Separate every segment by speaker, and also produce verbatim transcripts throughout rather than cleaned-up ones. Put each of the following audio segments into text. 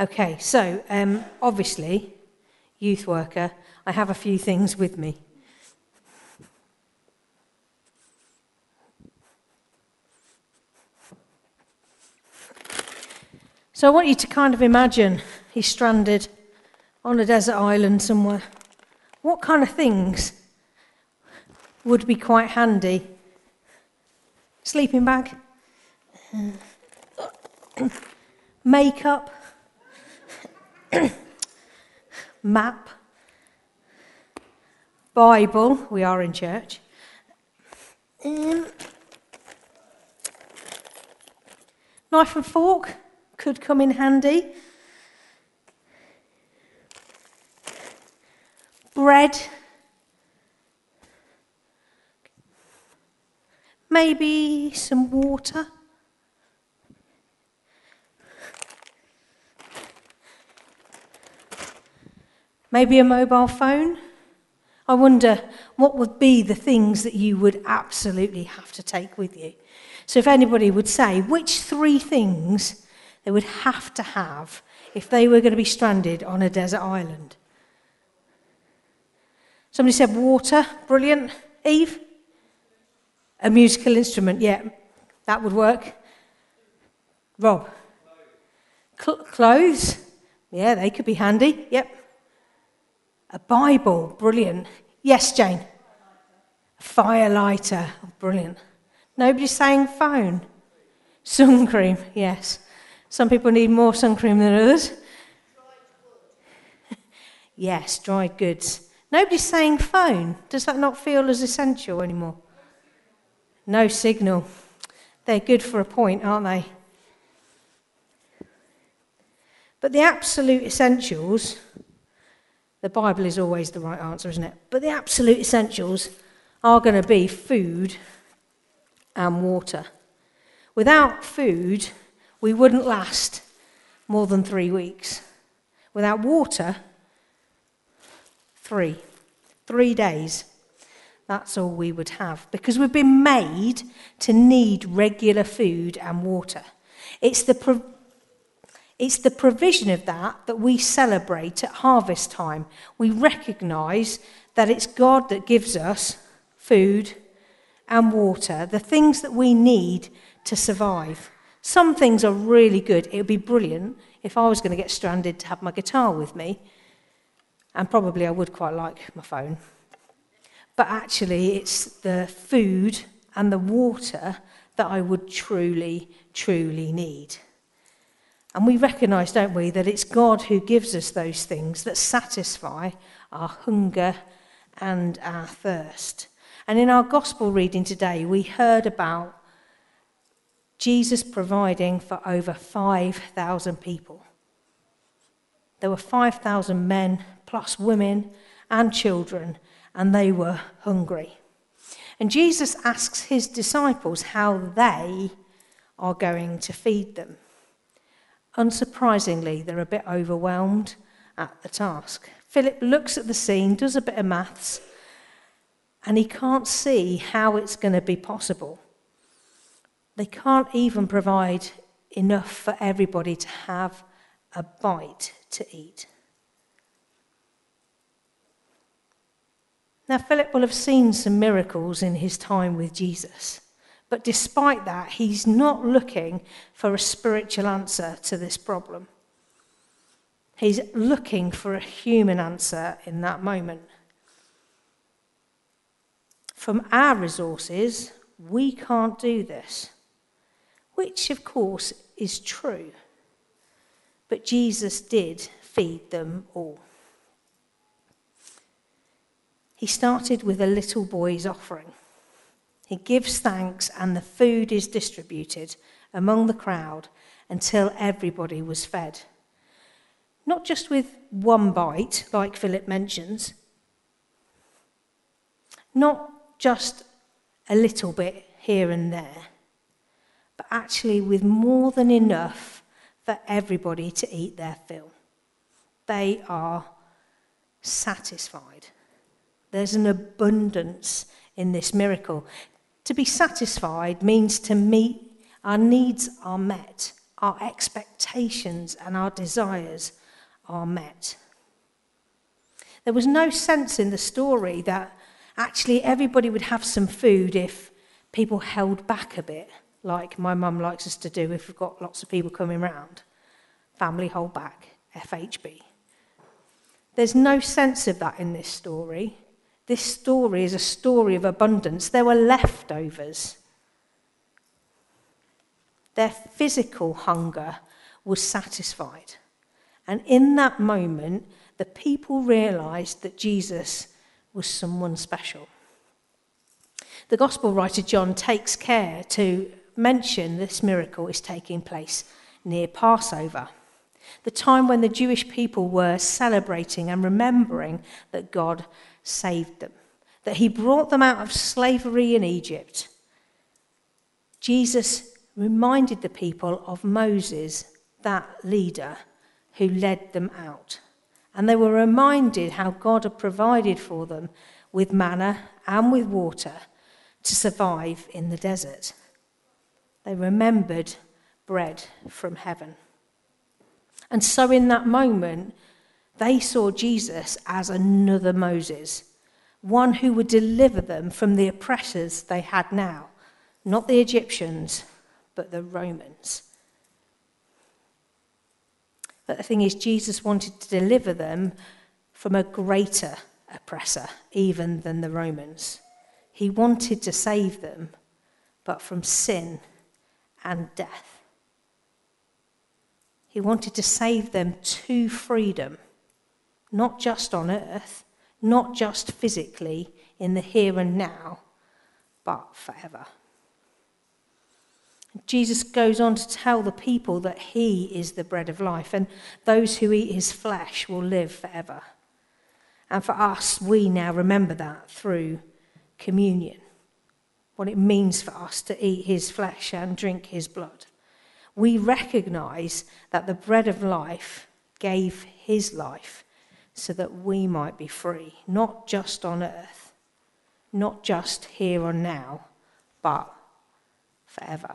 Speaker 1: Okay, so um, obviously, youth worker, I have a few things with me. So I want you to kind of imagine he's stranded on a desert island somewhere. What kind of things would be quite handy? Sleeping bag? Makeup? Map? Bible? We are in church. Um, knife and fork could come in handy. Bread. Maybe some water. Maybe a mobile phone. I wonder what would be the things that you would absolutely have to take with you. So if anybody would say which three things they would have to have if they were going to be stranded on a desert island. Somebody said water, brilliant. Eve? A musical instrument, yeah, that would work. Rob? Cl- clothes? Yeah, they could be handy, yep. A Bible, brilliant. Yes, Jane? A fire lighter, brilliant. Nobody's saying phone. Sun cream, yes. Some people need more sun cream than others. Yes, dried goods. Nobody's saying phone. Does that not feel as essential anymore? No signal. They're good for a point, aren't they? But the absolute essentials, the Bible is always the right answer, isn't it? But the absolute essentials are going to be food and water. Without food, we wouldn't last more than three weeks. Without water, three. Three days. That's all we would have. Because we've been made to need regular food and water. It's the, pro- it's the provision of that that we celebrate at harvest time. We recognise that it's God that gives us food and water, the things that we need to survive. Some things are really good. It would be brilliant if I was going to get stranded to have my guitar with me. And probably I would quite like my phone. But actually, it's the food and the water that I would truly, truly need. And we recognise, don't we, that it's God who gives us those things that satisfy our hunger and our thirst. And in our gospel reading today, we heard about Jesus providing for over five thousand people. There were five thousand men, plus women and children, and they were hungry. And Jesus asks his disciples how they are going to feed them. Unsurprisingly, they're a bit overwhelmed at the task. Philip looks at the scene, does a bit of maths, and he can't see how it's going to be possible. They can't even provide enough for everybody to have a bite to eat. Now, Philip will have seen some miracles in his time with Jesus, but despite that, he's not looking for a spiritual answer to this problem. He's looking for a human answer in that moment. From our resources, we can't do this, which of course is true. But Jesus did feed them all. He started with a little boy's offering. He gives thanks and the food is distributed among the crowd until everybody was fed. Not just with one bite, like Philip mentions. Not just a little bit here and there, but actually with more than enough for everybody to eat their fill. They are satisfied. There's an abundance in this miracle. To be satisfied means to meet our needs are met, our expectations and our desires are met. There was no sense in the story that actually everybody would have some food if people held back a bit, like my mum likes us to do if we've got lots of people coming round. Family hold back, F H B. There's no sense of that in this story. This story is a story of abundance. There were leftovers. Their physical hunger was satisfied. And in that moment, the people realised that Jesus was someone special. The Gospel writer John takes care to mention this miracle is taking place near Passover, the time when the Jewish people were celebrating and remembering that God saved them, that he brought them out of slavery in Egypt. Jesus reminded the people of Moses, that leader who led them out. And they were reminded how God had provided for them with manna and with water to survive in the desert. They remembered bread from heaven. And so in that moment, they saw Jesus as another Moses, one who would deliver them from the oppressors they had now, not the Egyptians, but the Romans. But the thing is, Jesus wanted to deliver them from a greater oppressor, even than the Romans. He wanted to save them, but from sin and death. He wanted to save them to freedom, not just on earth, not just physically in the here and now, but forever. Jesus goes on to tell the people that he is the bread of life, and those who eat his flesh will live forever. And for us, we now remember that through communion, what it means for us to eat his flesh and drink his blood. We recognise that the bread of life gave his life so that we might be free, not just on earth, not just here and now, but forever.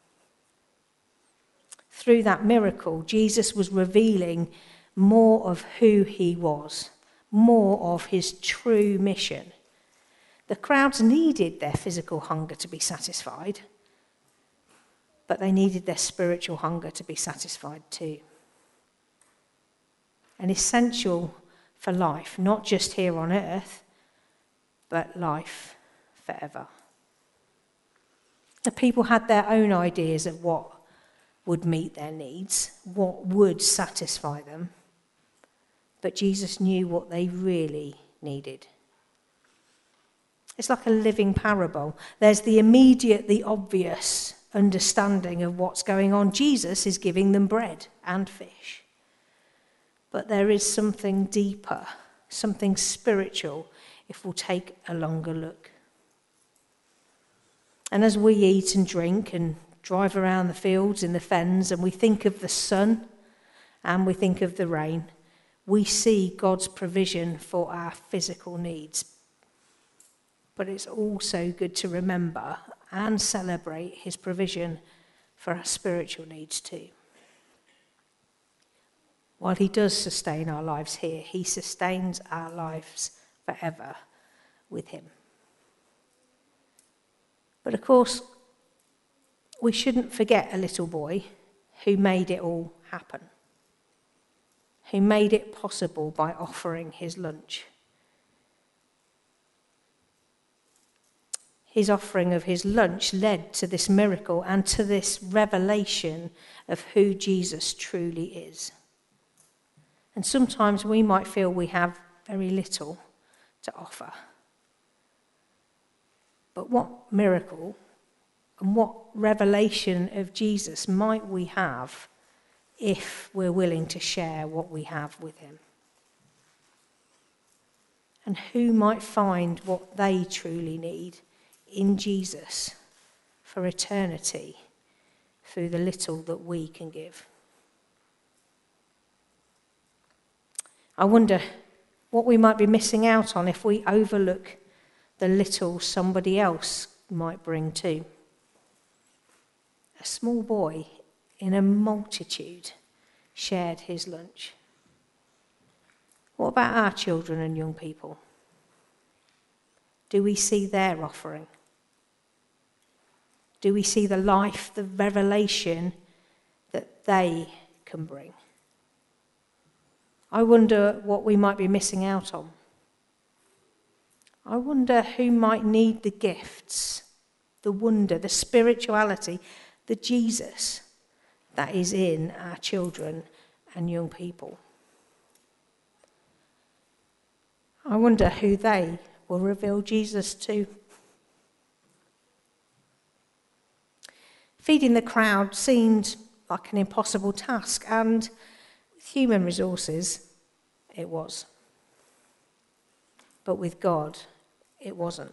Speaker 1: Through that miracle, Jesus was revealing more of who he was, more of his true mission. The crowds needed their physical hunger to be satisfied, but they needed their spiritual hunger to be satisfied too. And essential for life, not just here on earth, but life forever. The people had their own ideas of what would meet their needs, what would satisfy them, but Jesus knew what they really needed. It's like a living parable. There's the immediate, the obvious understanding of what's going on. Jesus is giving them bread and fish. But there is something deeper, something spiritual, if we'll take a longer look. And as we eat and drink and drive around the fields in the fens and we think of the sun and we think of the rain, we see God's provision for our physical needs. But it's also good to remember and celebrate his provision for our spiritual needs too. While he does sustain our lives here, he sustains our lives forever with him. But of course, we shouldn't forget a little boy who made it all happen, who made it possible by offering his lunch. His offering of his lunch led to this miracle and to this revelation of who Jesus truly is. And sometimes we might feel we have very little to offer. But what miracle and what revelation of Jesus might we have if we're willing to share what we have with him? And who might find what they truly need in Jesus for eternity through the little that we can give? I wonder what we might be missing out on if we overlook the little somebody else might bring too. A small boy in a multitude shared his lunch. What about our children and young people? Do we see their offering? Do we see the life, the revelation that they can bring? I wonder what we might be missing out on. I wonder who might need the gifts, the wonder, the spirituality, the Jesus that is in our children and young people. I wonder who they will reveal Jesus to. Feeding the crowd seemed like an impossible task, and with human resources, it was. But with God, it wasn't.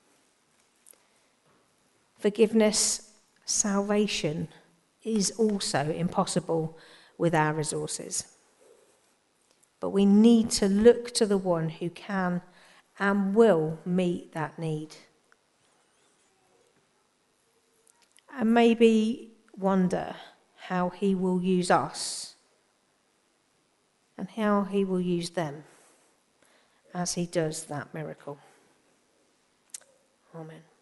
Speaker 1: Forgiveness, salvation is also impossible with our resources. But we need to look to the one who can and will meet that need. And maybe wonder how he will use us and how he will use them as he does that miracle. Amen.